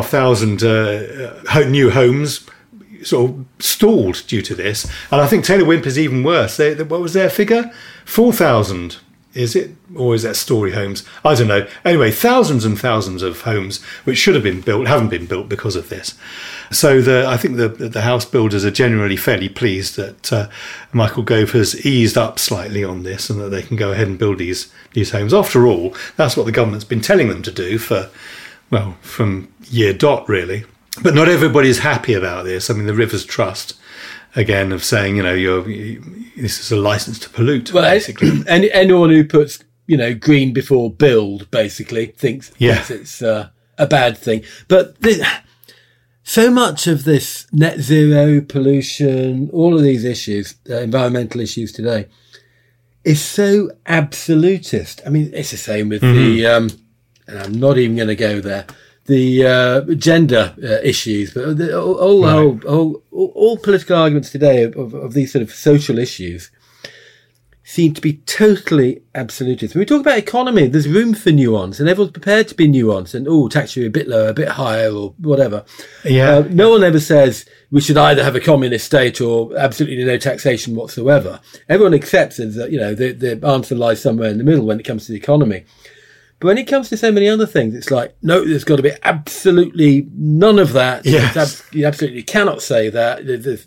2,500 new homes sort of stalled due to this, and I think Taylor Wimpey's even worse. What was their figure? 4,000. Is it? Or is that Story Homes? I don't know. Anyway, thousands and thousands of homes which should have been built haven't been built because of this. So I think the house builders are generally fairly pleased that Michael Gove has eased up slightly on this, and that they can go ahead and build these homes. After all, that's what the government's been telling them to do from year dot, really. But not everybody's happy about this. I mean, the Rivers Trust, again, of saying, this is a license to pollute, basically. Anyone who puts, green before build, basically, thinks it's a bad thing. But so much of this net zero, pollution, all of these issues, environmental issues today, is so absolutist. I mean, it's the same with the, and I'm not even going to go there, the gender issues, but all political arguments today of these sort of social issues seem to be totally absolutist. When we talk about economy, there's room for nuance, and everyone's prepared to be nuanced, and tax you a bit lower, a bit higher, or whatever. Yeah. No one ever says we should either have a communist state or absolutely no taxation whatsoever. Everyone accepts that the answer lies somewhere in the middle when it comes to the economy. But when it comes to so many other things, it's like, no, there's got to be absolutely none of that. Yes. You absolutely cannot say that.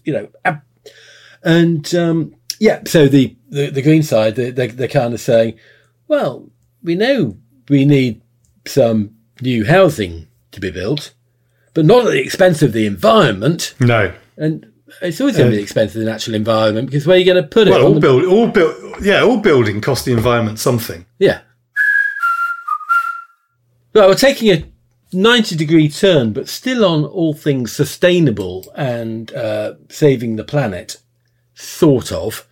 So the Green side, they're kind of saying, well, we know we need some new housing to be built, but not at the expense of the environment. No. And it's always going to be the expense of the natural environment, because where are you going to put it? Well, all building costs the environment something. Yeah. Well, we're taking a 90-degree turn, but still on all things sustainable and saving the planet, sort of.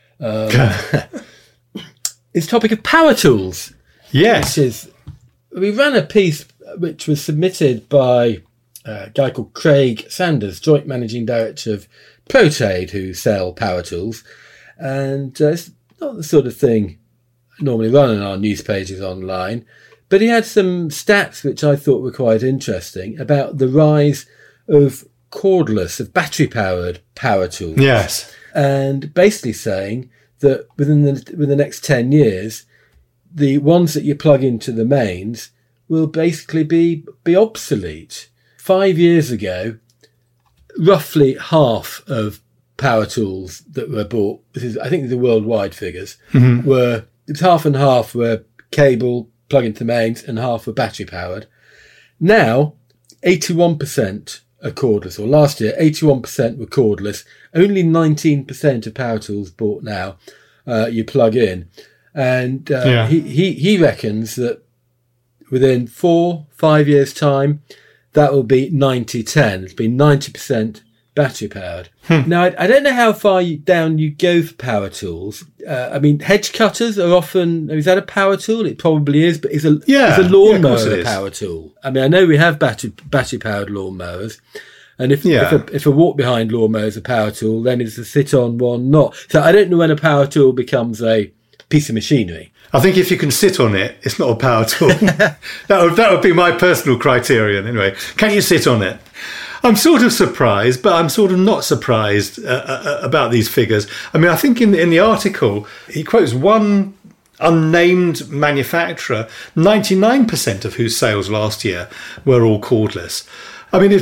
This topic of power tools. Yes. We ran a piece which was submitted by a guy called Craig Sanders, Joint Managing Director of ProTrade, who sell power tools. And it's not the sort of thing normally run on our news pages online. But he had some stats which I thought were quite interesting about the rise of cordless, of battery-powered power tools. Yes. And basically saying that within the next 10 years, the ones that you plug into the mains will basically be obsolete. 5 years ago, roughly half of power tools that were bought, I think these are worldwide figures, it's half and half were cable, plug into mains, and half were battery powered. Now, 81% are cordless, or last year, 81% were cordless. Only 19% of power tools bought now you plug in. And Yeah. he reckons that within 4-5 years' time, that will be 90-10. It's been 90% battery powered. Now, I don't know how far down you go for power tools. I mean, hedge cutters are often, is that a power tool? It probably is, but is a lawnmower a power tool? I mean, I know we have battery powered lawnmowers. And if a walk behind lawnmower is a power tool, then is the sit on one not? So I don't know when a power tool becomes a piece of machinery. I think if you can sit on it, it's not a power tool. that would be my personal criterion anyway. Can you sit on it? I'm sort of surprised, but I'm sort of not surprised about these figures. I mean, I think in the article, he quotes one unnamed manufacturer, 99% of whose sales last year were all cordless. I mean,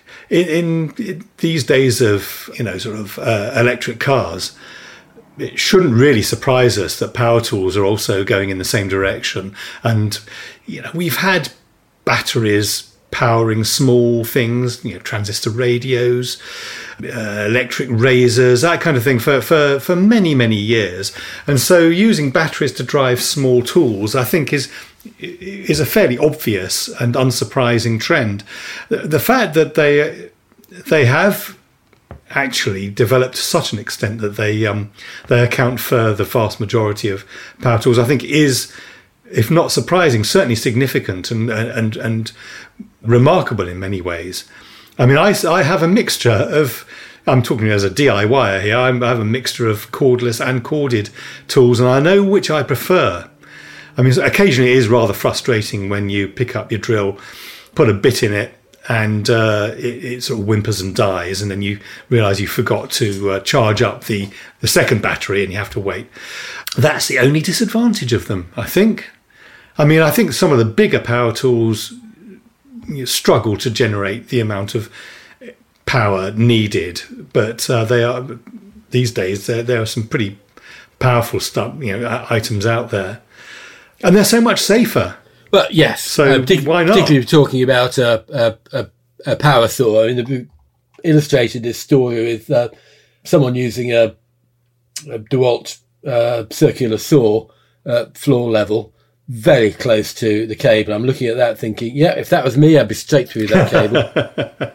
in these days of, electric cars, it shouldn't really surprise us that power tools are also going in the same direction. And, we've had batteries powering small things, transistor radios, electric razors, that kind of thing for many, many years. And so using batteries to drive small tools, I think, is a fairly obvious and unsurprising trend. The fact that they have actually developed to such an extent that they account for the vast majority of power tools, I think, is, if not surprising, certainly significant and remarkable in many ways. I mean, I have a mixture of, I'm talking as a DIYer here, I have a mixture of cordless and corded tools, and I know which I prefer. I mean, occasionally it is rather frustrating when you pick up your drill, put a bit in it, and it sort of whimpers and dies, and then you realise you forgot to charge up the second battery and you have to wait. That's the only disadvantage of them, I think. I mean, I think some of the bigger power tools struggle to generate the amount of power needed, but they are, these days, there are some pretty powerful stuff, items out there. And they're so much safer. But yes, so why not? Particularly talking about a power saw. I mean, we illustrated this story with someone using a DeWalt circular saw floor level, very close to the cable. I'm looking at that thinking, if that was me, I'd be straight through that cable.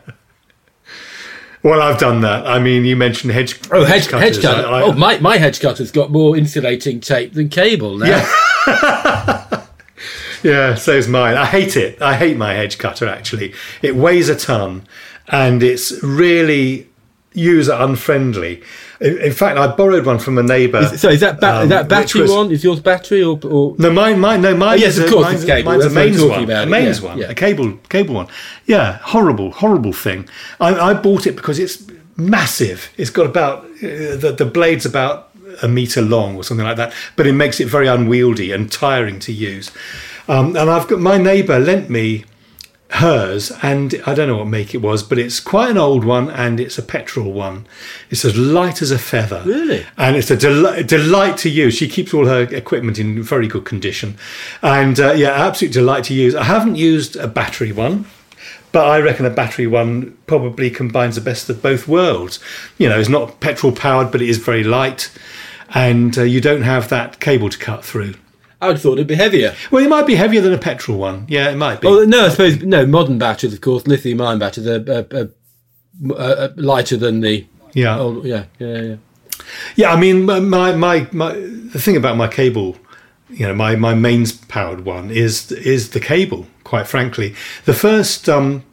Well, I've done that. I mean, you mentioned hedge cutters. Hedge cutter. My hedge cutter's got more insulating tape than cable now. Yeah. Yeah, so's mine. I hate it. I hate my hedge cutter, actually. It weighs a ton, and it's really user unfriendly. In fact, I borrowed one from a neighbour. So is that battery one? Is yours battery or? No, mine. Yes, of course, it's cable. Mine's a mains one. A mains one. A cable one. Yeah, horrible thing. I bought it because it's massive. It's got about the blade's about a metre long or something like that, but it makes it very unwieldy and tiring to use. And I've got, my neighbour lent me hers, and I don't know what make it was, but it's quite an old one, and it's a petrol one. It's as light as a feather. Really? And it's a delight to use. She keeps all her equipment in very good condition. And absolute delight to use. I haven't used a battery one, but I reckon a battery one probably combines the best of both worlds. It's not petrol powered, but it is very light, and you don't have that cable to cut through. I would have thought it'd be heavier. Well, it might be heavier than a petrol one. Yeah, it might be. Oh, no, I suppose, modern batteries, of course, lithium-ion batteries are lighter than the... Yeah. Old, yeah. Yeah, I mean, the thing about my cable, my mains powered one is the cable, quite frankly. The first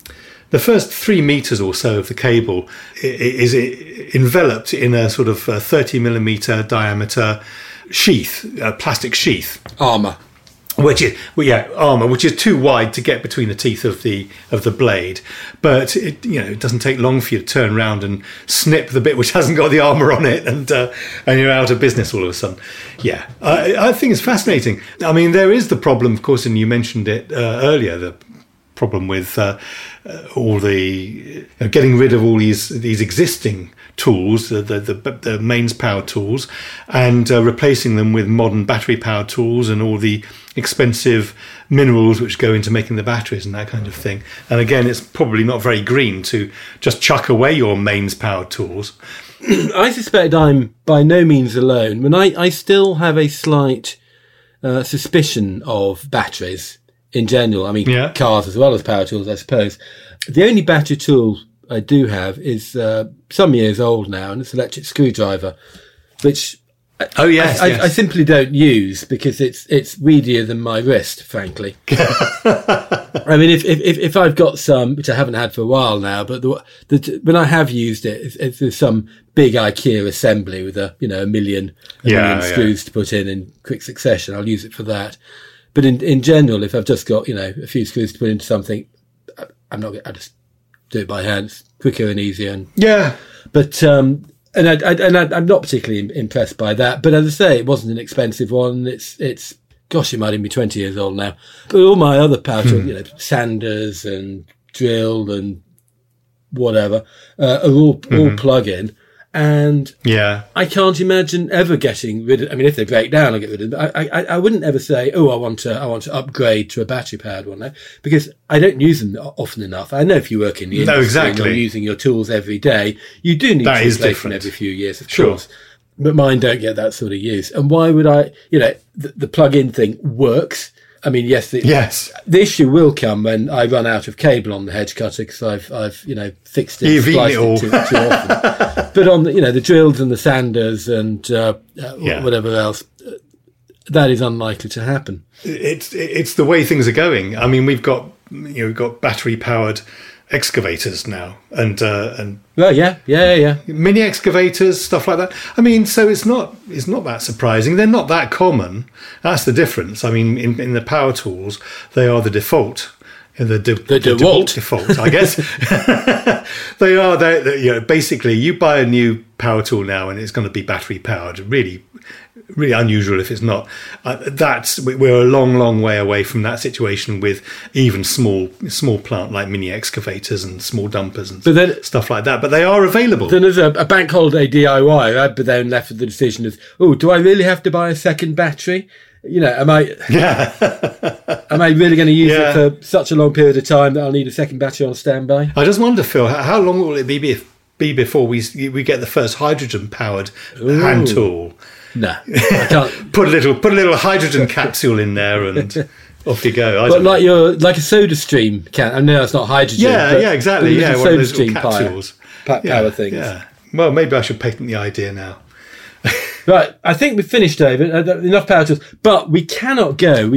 3 meters or so of the cable is enveloped in a sort of 30 millimeter diameter sheath, a plastic sheath, armor, which is too wide to get between the teeth of the blade, but it doesn't take long for you to turn around and snip the bit which hasn't got the armor on it, and you're out of business all of a sudden. Yeah, I think it's fascinating. I mean, there is the problem, of course, and you mentioned it earlier, the problem with all the getting rid of all these existing tools, the mains powered tools, and replacing them with modern battery powered tools and all the expensive minerals which go into making the batteries and that kind of thing. And again, it's probably not very green to just chuck away your mains powered tools. I suspect I'm by no means alone. When I still have a slight suspicion of batteries in general. I mean, cars as well as power tools, I suppose. The only battery tool I do have is some years old now, and it's an electric screwdriver, which I simply don't use because it's weedier than my wrist, frankly. I mean, if I've got some, which I haven't had for a while now, but when I have used it, it's some big IKEA assembly with a million screws to put in quick succession. I'll use it for that. But in general, if I've just got a few screws to put into something, I just do it by hand. It's quicker and easier. But And I'm not particularly impressed by that. But as I say, it wasn't an expensive one. It's gosh, it might even be 20 years old now. But all my other power tools, sanders and drill and whatever, are all plug-in. And I can't imagine ever getting rid of. I mean, if they break down, I'll get rid of them. I wouldn't ever say, I want to upgrade to a battery-powered one now, because I don't use them often enough. I know if you work in the industry and you're using your tools every day, you do need to replace them every few years, of course. But mine don't get that sort of use. And why would I? The plug-in thing works. I mean, yes. The issue will come when I run out of cable on the hedge cutter because I've fixed it, spliced it too often. But on the drills and the sanders and whatever else, that is unlikely to happen. It's the way things are going. I mean, we've got battery powered excavators now, and mini excavators, stuff like that. I mean, so it's not that surprising. They're not that common. That's the difference. I mean, in the power tools, they are the default. The default, I guess. They are. Basically, you buy a new power tool now, and it's going to be battery powered. Really, really unusual if it's not. We're a long way away from that situation with even small plant like mini excavators and small dumpers and stuff like that. But they are available. Then there's a bank holiday DIY. I'd be then left with the decision of, do I really have to buy a second battery? Am I really going to use it for such a long period of time that I'll need a second battery on standby? I just wonder, Phil, how long will it be before we get the first hydrogen powered hand tool? No, I can't. put a little hydrogen capsule in there and off you go. But like a Soda Stream can. I know it's not hydrogen. Yeah, exactly. Yeah, one of those little capsules. Power things. Yeah. Well, maybe I should patent the idea now. Right, I think we've finished, David. Enough power tools. But we cannot go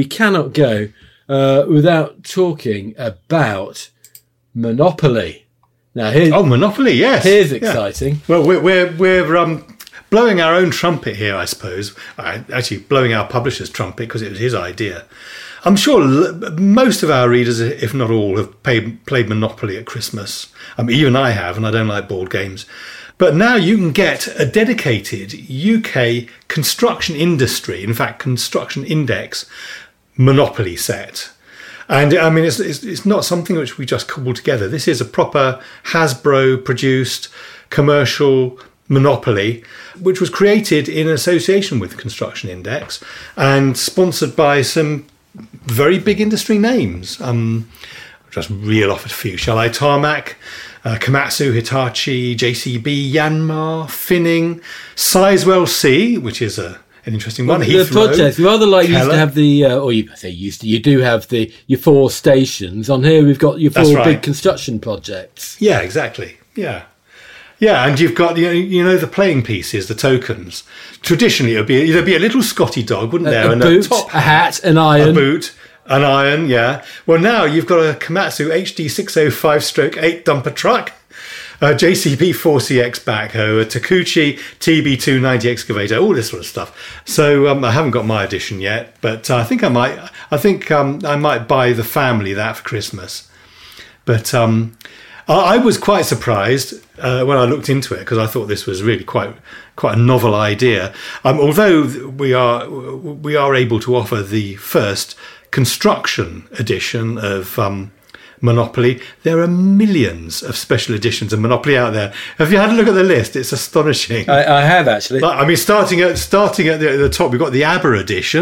without talking about Monopoly. Now, Monopoly, yes. Here's exciting. Well, we're blowing our own trumpet here, I suppose. Actually, blowing our publisher's trumpet because it was his idea. I'm sure most of our readers, if not all, have played Monopoly at Christmas. Even I have, and I don't like board games. But now you can get a dedicated UK construction industry, in fact, construction index Monopoly set. And I mean, it's not something which we just cobbled together. This is a proper Hasbro produced commercial Monopoly, which was created in association with Construction Index and sponsored by some very big industry names. Just reel off a few, shall I? Tarmac, Komatsu, Hitachi, JCB, Yanmar, Finning, Sizewell C, which is an interesting one. The project, rather like you used to have you do have your 4 stations. On here we've got your 4 big construction projects. Yeah, exactly. Yeah, and you've got the playing pieces, the tokens. Traditionally, there'd be a little Scotty dog, wouldn't there? A boot, a hat, an iron. A boot. An iron, yeah. Well, now you've got a Komatsu HD 605/8 dumper truck, a JCB 4CX backhoe, a Takuchi TB290 excavator, all this sort of stuff. So I haven't got my edition yet, but I think I might. I think I might buy the family that for Christmas. But I was quite surprised when I looked into it because I thought this was really quite a novel idea. Although we are able to offer the first construction edition of Monopoly, there are millions of special editions of Monopoly out there. Have you had a look at the list? It's astonishing. I have actually. I mean, starting at the top, we've got the ABBA edition.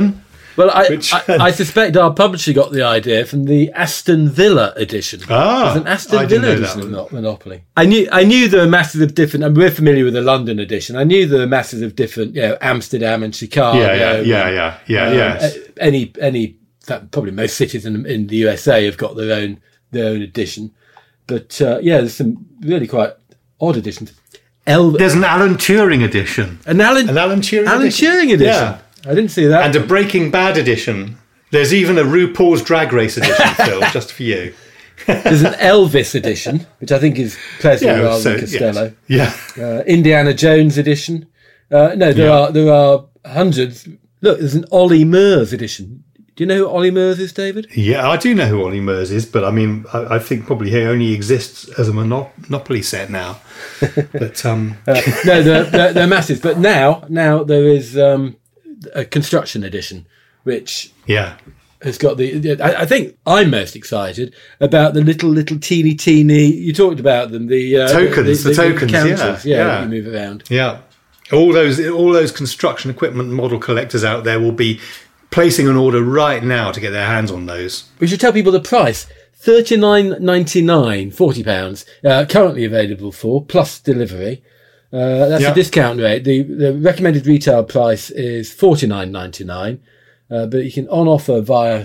Well, I suspect our publisher got the idea from the Aston Villa edition. There's an Aston Villa edition of Monopoly. I knew there were masses of different. And we're familiar with the London edition. I knew there were masses of different, Amsterdam and Chicago. Yes. Any, probably most cities in the USA have got their own edition. But there's some really quite odd editions. There's an Alan Turing edition. An Alan Turing edition. Yeah. I didn't see that. And a Breaking Bad edition. There's even a RuPaul's Drag Race edition, Phil, just for you. There's an Elvis edition, which I think is Presley rather than Costello. Yes. Yeah. Indiana Jones edition. There are hundreds. Look, there's an Ollie Murs edition. Do you know who Ollie Murs is, David? Yeah, I do know who Ollie Murs is, but I mean, I think probably he only exists as a Monopoly set now. But no, they're massive. But now there is a construction edition, which has got the. I think I'm most excited about the little teeny. You talked about them, the tokens, the tokens, counters, that you move around. Yeah, all those construction equipment model collectors out there will be placing an order right now to get their hands on those. We should tell people the price. £39.99, £40, currently available for, plus delivery. That's a discount rate. The recommended retail price is £49.99, but you can on offer via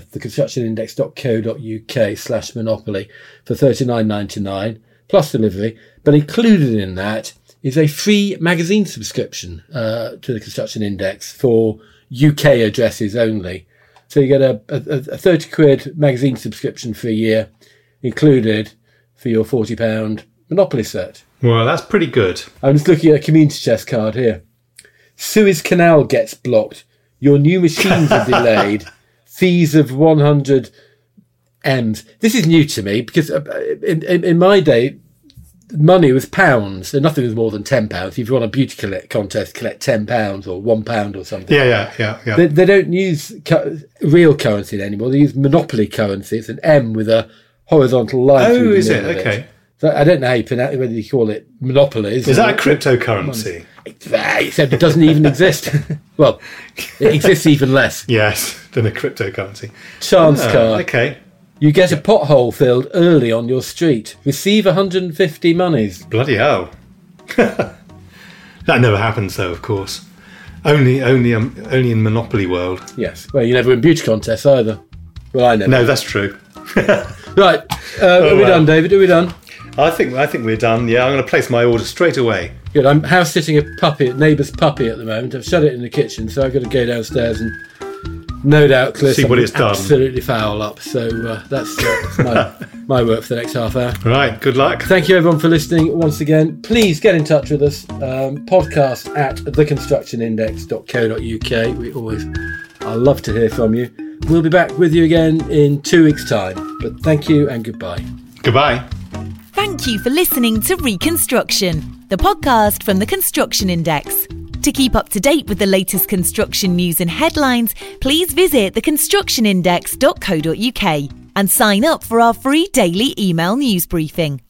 theconstructionindex.co.uk/monopoly for £39.99, plus delivery. But included in that is a free magazine subscription to the Construction Index for UK addresses only. So you get a £30 magazine subscription for a year included for your £40 Monopoly set. Well, that's pretty good. I'm just looking at a community chest card here. Suez Canal gets blocked. Your new machines are delayed. Fees of 100 M's. This is new to me because in my day, money was pounds, and nothing was more than £10. If you won a beauty contest, collect £10 or £1 or something. Yeah. They don't use real currency anymore. They use Monopoly currency. It's an M with a horizontal line. Oh, is it? Okay. So I don't know how you pronounce it, whether you call it monopolies. Is that a cryptocurrency? Except it doesn't even exist. Well, it exists even less. Yes, than a cryptocurrency. Chance card. Okay. You get a pothole filled early on your street. Receive 150 monies. Bloody hell. That never happens, though, of course. Only in Monopoly world. Yes. Well, you never win beauty contests either. Well, I never. No, that's true. Right. Are we done, David? Are we done? I think we're done. Yeah, I'm going to place my order straight away. Good. I'm house sitting a neighbour's puppy at the moment. I've shut it in the kitchen, so I've got to go downstairs and no doubt clear see what it's done. Absolutely foul up. So that's my work for the next half hour. Right. Good luck. Thank you everyone for listening once again. Please get in touch with us. Podcast at theconstructionindex.co.uk. I love to hear from you. We'll be back with you again in 2 weeks' time. But thank you and goodbye. Goodbye. Thank you for listening to Reconstruction, the podcast from the Construction Index. To keep up to date with the latest construction news and headlines, please visit theconstructionindex.co.uk and sign up for our free daily email news briefing.